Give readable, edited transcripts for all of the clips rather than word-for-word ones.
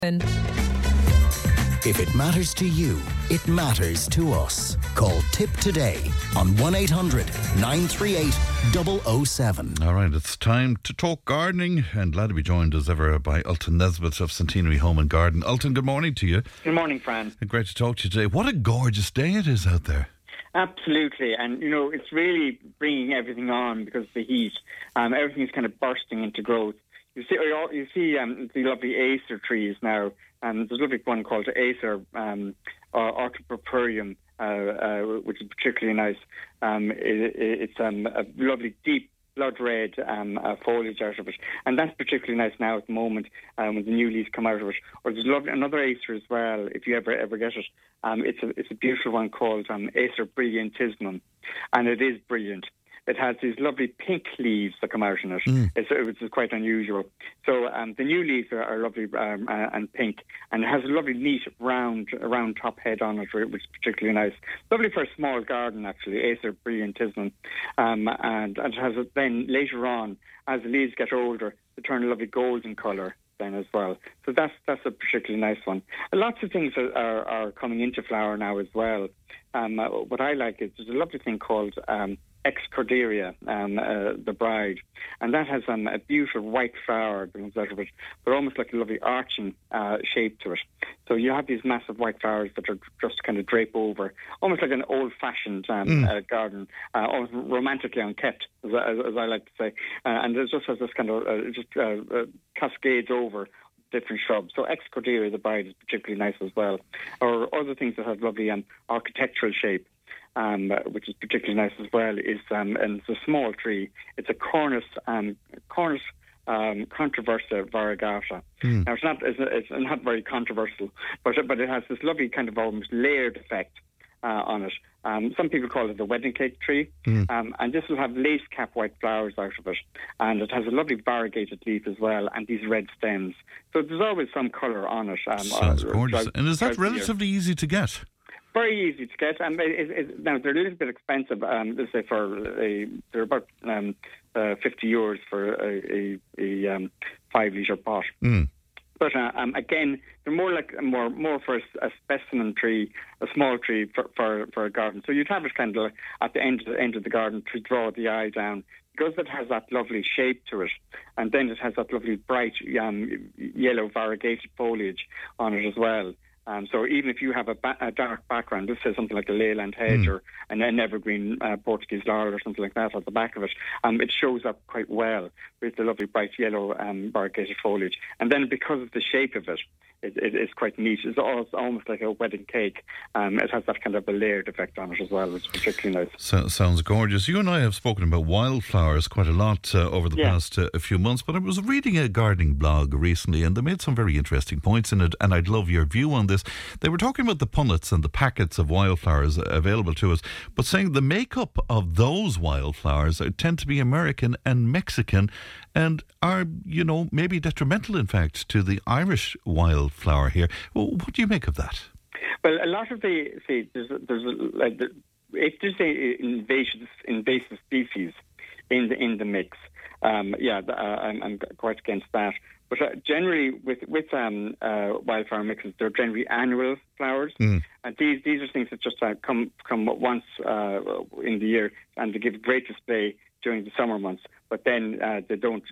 If it matters to you, it matters to us. Call Tip today on 1-800-938-007. All right, it's time to talk gardening, and glad to be joined as ever by Ultan Nesbitt of Centenary Home and Garden. Ultan, good morning to you. Good morning, Fran. Great to talk to you today. What a gorgeous day it is out there. Absolutely, and it's really bringing everything on because of the heat. Everything's kind of bursting into growth. You see the lovely Acer trees now. There's a lovely one called Acer Orchidopurpureum, which is particularly nice. It's a lovely deep blood red foliage out of it, and that's particularly nice now at the moment when the new leaves come out of it. Or there's another Acer as well, if you ever get it. It's a beautiful one called Acer brilliantissimum, and it is brilliant. It has these lovely pink leaves that come out in it, which is quite unusual. So the new leaves are lovely and pink, and it has a lovely neat round top head on it, which is particularly nice. Lovely for a small garden, actually, Acer brilliantissimum. And it has then later on, as the leaves get older, they turn a lovely golden colour then as well. So that's a particularly nice one. Lots of things are coming into flower now as well. What I like is there's a lovely thing called Excorderia, the bride, and that has a beautiful white flower that comes out of it, but almost like a lovely arching shape to it. So you have these massive white flowers that are just kind of drape over, almost like an old-fashioned garden, almost romantically unkept, as I like to say. And it just has this kind of cascades over different shrubs. So Excorderia, the bride, is particularly nice as well. Or other things that have lovely architectural shape. Which is particularly nice as well, is and it's a small tree. It's a Cornus controversa variegata. Now it's not very controversial, but it has this lovely kind of almost layered effect on it. Some people call it the wedding cake tree, and this will have lace cap white flowers out of it, and it has a lovely variegated leaf as well, and these red stems. So there's always some colour on it. Sounds gorgeous. And is that relatively easy to get? Very easy to get, and now they're a little bit expensive. Let's say they're about €50 for a 5-litre pot. But again, they're more for a specimen tree, a small tree for a garden. So you'd have it kind of at the end of the garden to draw the eye down, because it has that lovely shape to it, and then it has that lovely bright yellow variegated foliage on it as well. So even if you have a dark background, this says something like a leyland hedge or an evergreen Portuguese laurel or something like that at the back of it, it shows up quite well with the lovely bright yellow variegated foliage. And then because of the shape of it, it's quite neat. It's almost like a wedding cake. It has that kind of a layered effect on it as well, which is particularly nice. Sounds gorgeous. You and I have spoken about wildflowers quite a lot over the past few months, but I was reading a gardening blog recently, and they made some very interesting points in it, and I'd love your view on this. They were talking about the punnets and the packets of wildflowers available to us, but saying the makeup of those wildflowers tend to be American and Mexican, and are, maybe detrimental, in fact, to the Irish wildflower here. Well, what do you make of that? Well, a lot of there's invasive species in the mix. I'm quite against that. But generally, with wildflower mixes, they're generally annual flowers, and these are things that just come once in the year, and they give great display during the summer months. But then they don't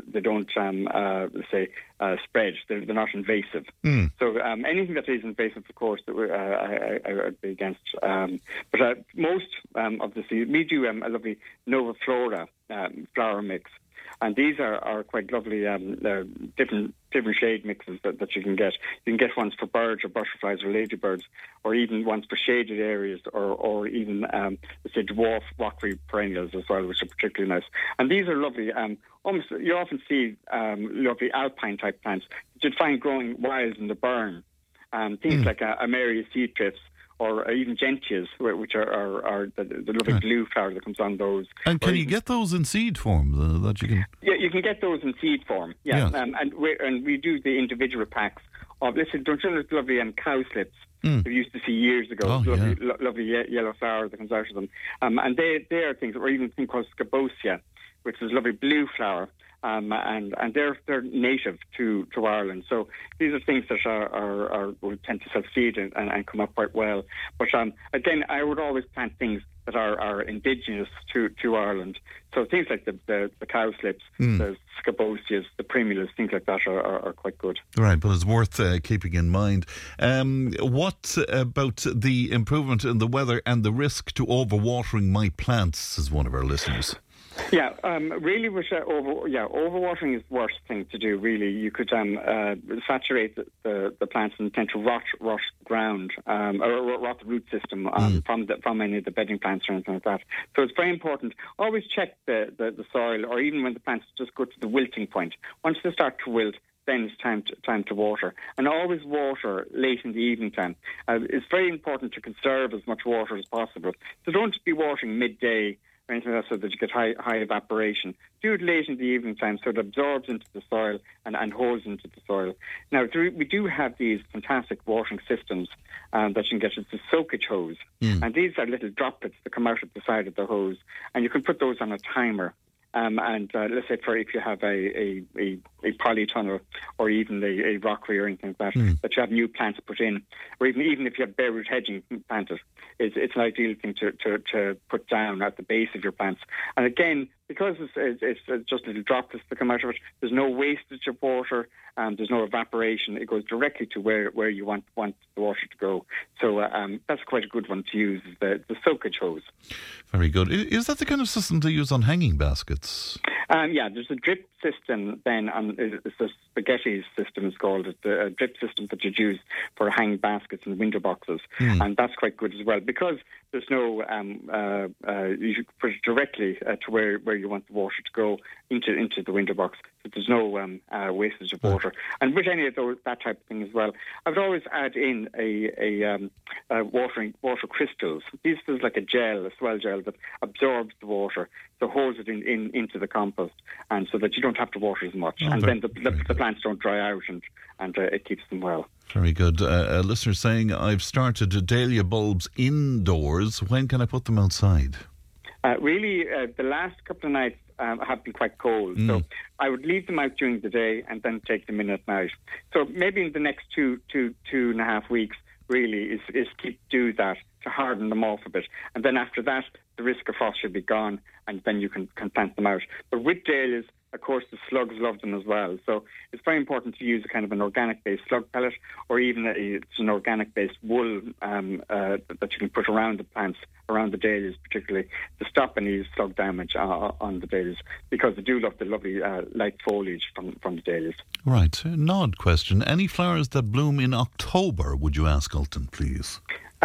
spread. They're not invasive. So anything that is invasive, of course, that I would be against. But most of the season, we do a lovely Nova Flora flower mix. And these are quite lovely different shade mixes that you can get. You can get ones for birds or butterflies or ladybirds, or even ones for shaded areas, or even let's say dwarf rockery perennials as well, which are particularly nice. And these are lovely. You often see lovely alpine type plants that you'd find growing wild in the burn. Things like Amaria seed drifts, or even gentias, which are the lovely blue flower that comes on those. And can you get those in seed form? That you can? Yeah, you can get those in seed form. Yeah, and we do the individual packs of. Listen, don't you know those lovely cowslips we used to see years ago? Lovely yellow flower that comes out of them, and they are things, or even a thing called scabosia, which is a lovely blue flower. and they're native to Ireland. So these are things that are will tend to succeed and come up quite well. But again, I would always plant things that are indigenous to Ireland. So things like the cowslips, the scabosias, the primulas, things like that are quite good. Right, but it's worth keeping in mind. What about the improvement in the weather and the risk to overwatering my plants, is one of our listeners. Yeah, really, overwatering is the worst thing to do, really. You could saturate the plants and tend to rot ground, or rot the root system from any of the bedding plants or anything like that. So it's very important. Always check the soil, or even when the plants just go to the wilting point. Once they start to wilt, then it's time to water. And always water late in the evening time. It's very important to conserve as much water as possible. So don't be watering midday or anything like that, so that you get high evaporation. Do it late in the evening time so it absorbs into the soil and holds into the soil. Now, we do have these fantastic watering systems that you can get. It's a soakage hose. And these are little droplets that come out at the side of the hose. And you can put those on a timer. And let's say if you have a polytunnel or even a rockery or anything like that, that you have new plants put in, or even if you have bare root hedging planted, it's an ideal thing to put down at the base of your plants. And again, because it's just little droplets that come out of it, there's no wastage of water, there's no evaporation. It goes directly to where you want the water to go. So that's quite a good one to use, is the soakage hose. Very good. Is that the kind of system they use on hanging baskets? Yeah, there's a drip system then. It's a spaghetti system, it's called. It's a drip system that you'd use for hanging baskets and window boxes. And that's quite good as well, because there's no, you should put it directly to where you want the water to go into the window box. So there's no wastage of water. And with any of that type of thing as well, I would always add in a water crystals. This is like a swell gel that absorbs the water, so holds it into the compost, and so that you don't have to water as much. And then the plants don't dry out, and it keeps them well. Very good. A listener saying, I've started dahlia bulbs indoors. When can I put them outside? Really, the last couple of nights have been quite cold. So I would leave them out during the day and then take them in at night. So maybe in the next two and a half weeks, really, is do that to harden them off a bit. And then after that, the risk of frost should be gone, and then you can plant them out. But with dahlias, of course, the slugs love them as well. So it's very important to use a kind of an organic-based slug pellet, or even an organic-based wool that you can put around the plants, around the dahlias particularly, to stop any slug damage on the dahlias, because they do love the lovely light foliage from the dahlias. Right. An odd question. Any flowers that bloom in October, would you ask, Ultan, please?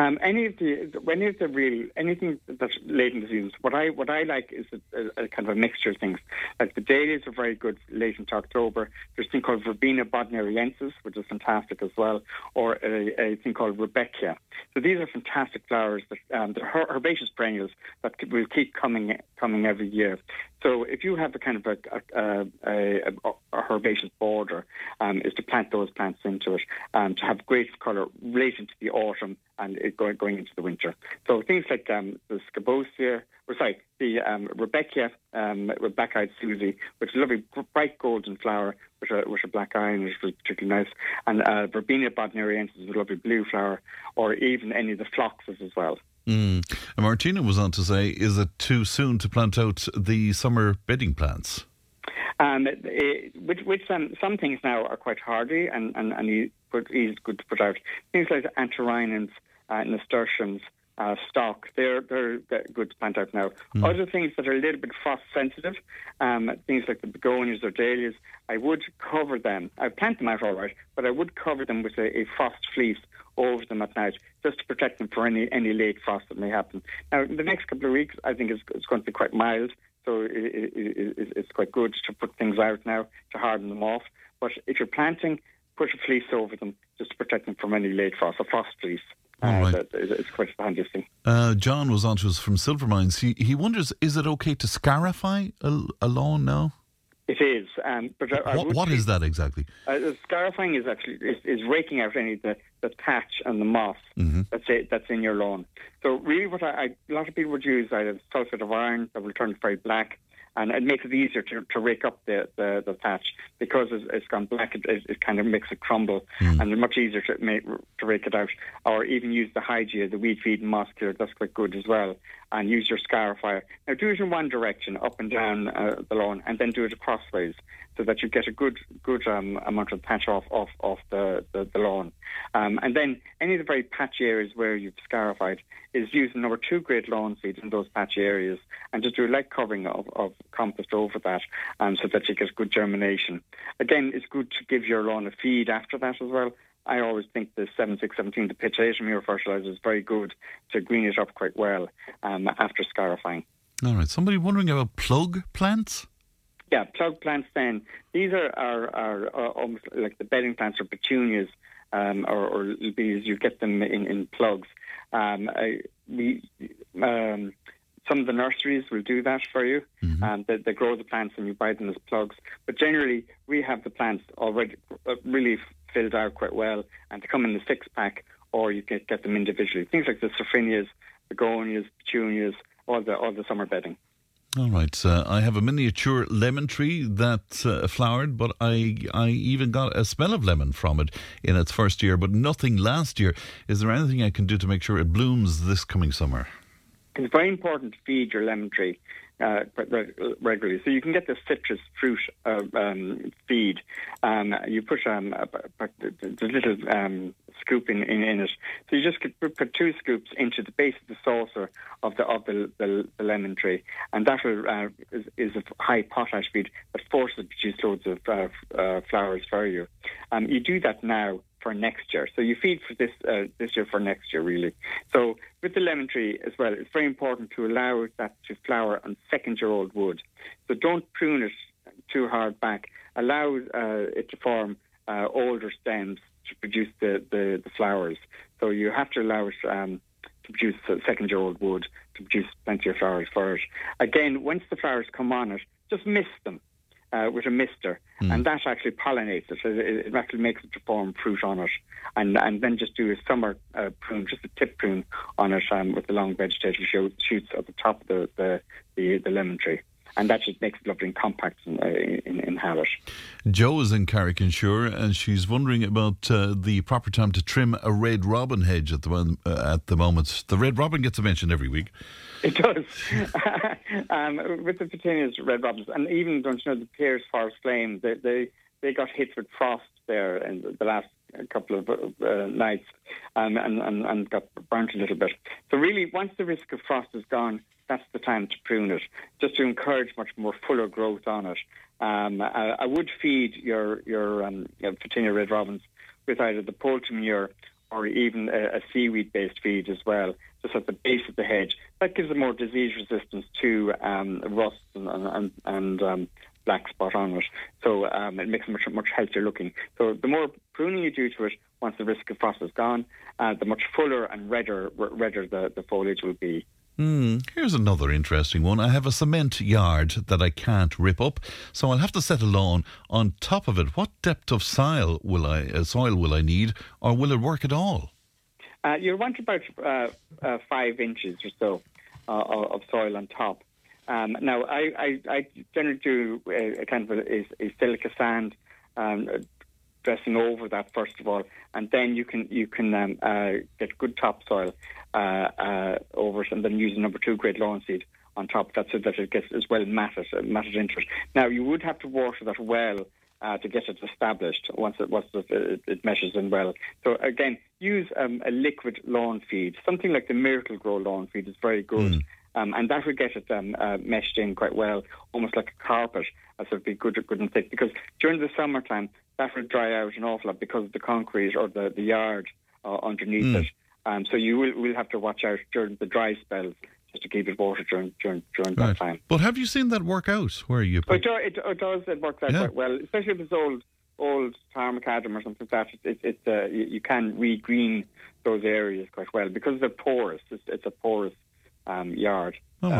Anything that's late in the season. What I like is a kind of a mixture of things. Like the dahlias are very good late into October. There's a thing called Verbena bodneriensis, which is fantastic as well, or a thing called Rudbeckia. So these are fantastic flowers that they're herbaceous perennials that will keep coming every year. So if you have a kind of a herbaceous border, is to plant those plants into it, to have great colour late into the autumn and going into the winter. So things like the Scabosia, the Rudbeckia, Rebecca-eyed Susie, which is a lovely bright golden flower with a black eye, and it's particularly nice. And Verbena bodneriensis is a lovely blue flower, or even any of the phloxes as well. And Martina was on to say, is it too soon to plant out the summer bedding plants? Some things now are quite hardy and easy good to put out. Things like antirrhinums, nasturtiums, stock, they're good to plant out now. Other things that are a little bit frost sensitive, things like the begonias or dahlias, I would cover them. I plant them out all right, but I would cover them with a frost fleece over them at night, just to protect them for any late frost that may happen. Now, in the next couple of weeks, I think it's going to be quite mild, so it's quite good to put things out now to harden them off. But if you're planting, put a fleece over them just to protect them from any late frost, a frost fleece. Right. It's quite a handy thing. John was on to us from Silvermines. He wonders, is it okay to scarify a lawn now? It is. But what is that exactly? Scarifying is actually is raking out any the thatch and the moss that's in your lawn. So really, what a lot of people would use either sulphate of iron that will turn very black, and it makes it easier to rake up the thatch because it's gone black. It kind of makes it crumble, and it's much easier to rake it out. Or even use the Hygia, the weed feed and moss killer. That's quite good as well. And use your scarifier. Now do it in one direction, up and down the lawn, and then do it crossways, so that you get a good amount of thatch off the lawn. And then any of the very patchy areas where you've scarified is use number 2 grade lawn seed in those patchy areas, and just do a light covering of compost over that, so that you get good germination. Again, it's good to give your lawn a feed after that as well. I always think the 7617, the pitch manure fertiliser, is very good to green it up quite well after scarifying. All right. Somebody wondering about plug plants? Yeah, plug plants then. These are almost like the bedding plants or petunias, or these, you get them in plugs. Some of the nurseries will do that for you. They grow the plants and you buy them as plugs. But generally, we have the plants already really filled out quite well, and they come in the 6-pack, or you can get them individually. Things like the sophronias, begonias, petunias, all the summer bedding. All right. I have a miniature lemon tree that flowered, but I even got a smell of lemon from it in its first year, but nothing last year. Is there anything I can do to make sure it blooms this coming summer? It's very important to feed your lemon tree regularly. So you can get the citrus fruit feed. You put the little scoop in it. So you just put 2 scoops into the base of the saucer of the lemon tree, and that is a high potash feed that forces it to produce loads of flowers for you. You do that now for next year. So you feed for this year for next year, really. So with the lemon tree as well, it's very important to allow that to flower on 2nd-year-old wood. So don't prune it too hard back. Allow it to form older stems to produce the flowers. So you have to allow it to produce 2nd-year-old wood to produce plenty of flowers for it. Again, once the flowers come on it, just mist them with a mister, and that actually pollinates it. It actually makes it to form fruit on it, and then just do a summer prune, just a tip prune on it with the long vegetative shoots at the top of the lemon tree. And that just makes it lovely and compact in habit. Jo is in Carrick-on-Suir, and she's wondering about the proper time to trim a red robin hedge at the moment. The red robin gets a mention every week. It does. With the petunias, red robins, and even, don't you know, the Pear's Forest Flame, they got hit with frost there in the last couple of nights, and got burnt a little bit. So really, once the risk of frost is gone, that's the time to prune it, just to encourage much more fuller growth on it. I would feed your petunia red robins with either the poultry manure or even a seaweed-based feed as well, just at the base of the hedge. That gives them more disease resistance to rust and black spot on it. So it makes them much healthier looking. So the more pruning you do to it, once the risk of frost is gone, the much fuller and redder the foliage will be. Here's another interesting one. I have a cement yard that I can't rip up, so I'll have to set a lawn on top of it. What depth of soil will I need, or will it work at all? You'll want about 5 inches or so of soil on top. Now, I generally do a kind of a silica sand dressing over that first of all, and then you can get good topsoil over it, and then use number 2 grade lawn seed on top of that, so that it gets as well matted into it. Now, you would have to water that well to get it established once it meshes in well. So again, use a liquid lawn feed. Something like the Miracle Grow lawn feed is very good. And that would get it meshed in quite well, almost like a carpet, so it'd be good and thick. Because during the summertime, that would dry out an awful lot because of the concrete or the yard underneath it. So you will have to watch out during the dry spells, just to keep it watered during that time. But have you seen that work out? Where you? It does. It works out quite well, especially if it's old tar macadam or something like that. You can regreen those areas quite well because they're porous. It's a porous yard.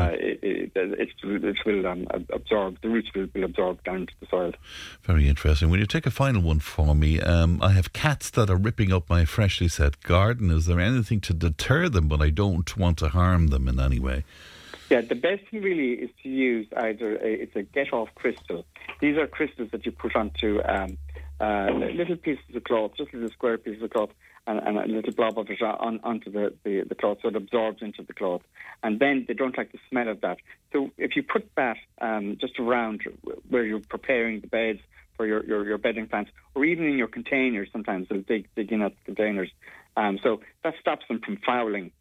It will absorb, the roots will absorb down to the soil. Very interesting. Will you take a final one for me? I have cats that are ripping up my freshly set garden. Is there anything to deter them, but I don't want to harm them in any way? Yeah, the best thing really is to use either it's a get-off crystal. These are crystals that you put onto little pieces of cloth, just little square pieces of cloth, and a little blob of it onto the cloth, so it absorbs into the cloth. And then they don't like the smell of that. So if you put that just around where you're preparing the beds for your bedding plants, or even in your containers, sometimes they'll dig in at the containers. So that stops them from fouling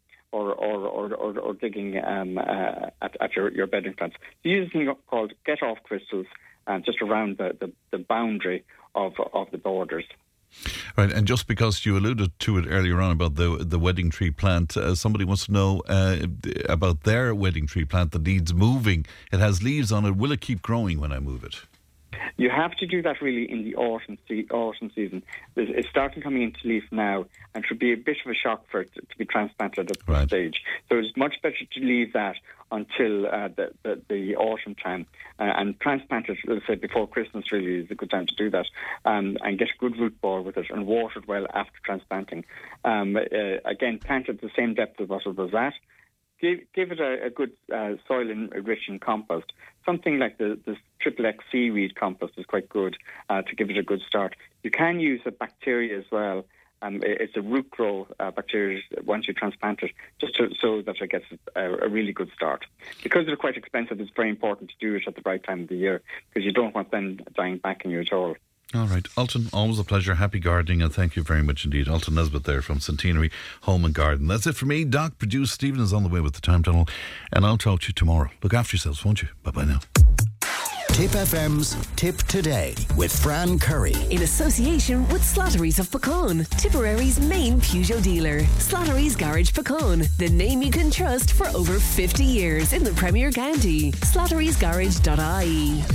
or digging at your bedding plants. So use a thing called get-off crystals just around the boundary of the borders. Right, and just because you alluded to it earlier on about the wedding tree plant, somebody wants to know about their wedding tree plant that needs moving. It has leaves on it. Will it keep growing when I move it? You have to do that really in the autumn season. It's starting coming into leaf now, and it should be a bit of a shock for it to be transplanted at this stage. So it's much better to leave that until the autumn time and transplant it, let's say, before Christmas really is a good time to do that, and get a good root ball with it and water it well after transplanting. Again, plant at the same depth as what it was at. Give it a good soil-rich in compost. Something like the Triple X seaweed compost is quite good to give it a good start. You can use a bacteria as well. It's a root grow bacteria once you transplant it, just so that it gets a really good start. Because they're quite expensive, it's very important to do it at the right time of the year, because you don't want them dying back on you at all. All right, Alton, always a pleasure. Happy gardening, and thank you very much indeed. Alton Nesbitt there from Centenary Home and Garden. That's it for me. Doc, producer Stephen is on the way with the Time Tunnel, and I'll talk to you tomorrow. Look after yourselves, won't you? Bye-bye now. Tip FM's Tip Today with Fran Curry. In association with Slattery's of Puckane, Tipperary's main Peugeot dealer. Slattery's Garage Puckane, the name you can trust for over 50 years in the Premier County. Slattery'sGarage.ie